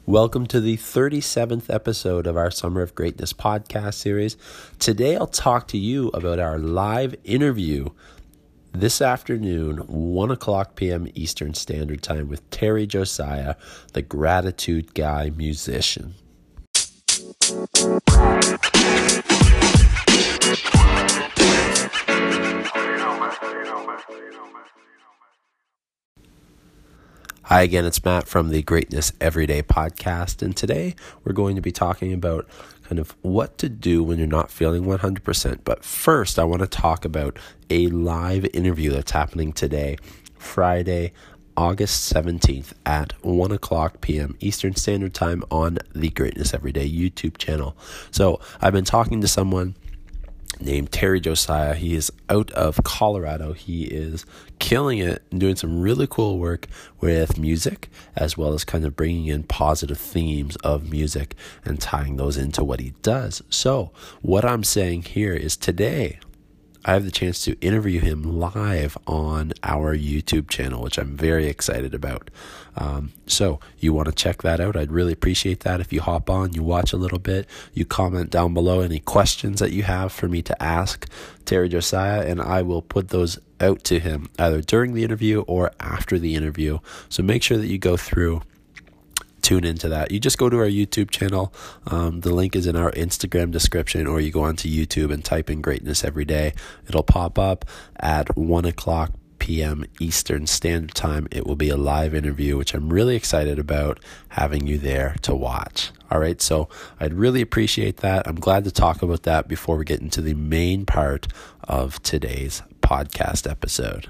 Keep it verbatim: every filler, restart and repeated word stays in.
Welcome to the thirty-seventh episode of our Summer of Greatness podcast series. Today I'll talk to you about our live interview this afternoon, one o'clock p.m. Eastern Standard Time with Terry Josiah, the Gratitude Guy musician. Hi again, it's Matt from the Greatness Everyday podcast, and today we're going to be talking about kind of what to do when you're not feeling one hundred percent. But first, I want to talk about a live interview that's happening today, Friday, August seventeenth at one o'clock p.m. Eastern Standard Time on the Greatness Everyday YouTube channel. So I've been talking to someone named Terry Josiah. He is out of Colorado. He is killing it and doing some really cool work with music, as well as kind of bringing in positive themes of music and tying those into what he does. So what I'm saying here is today I have the chance to interview him live on our YouTube channel, which I'm very excited about. Um, so you want to check that out. I'd really appreciate that if you hop on, you watch a little bit, you comment down below any questions that you have for me to ask Terry Josiah, and I will put those out to him either during the interview or after the interview. So make sure that you go through, tune into that. You just go to our YouTube channel. Um, the link is in our Instagram description, or you go onto YouTube and type in Greatness Every Day. It'll pop up at one o'clock p.m. Eastern Standard Time. It will be a live interview, which I'm really excited about having you there to watch. All right, so I'd really appreciate that. I'm glad to talk about that before we get into the main part of today's podcast episode.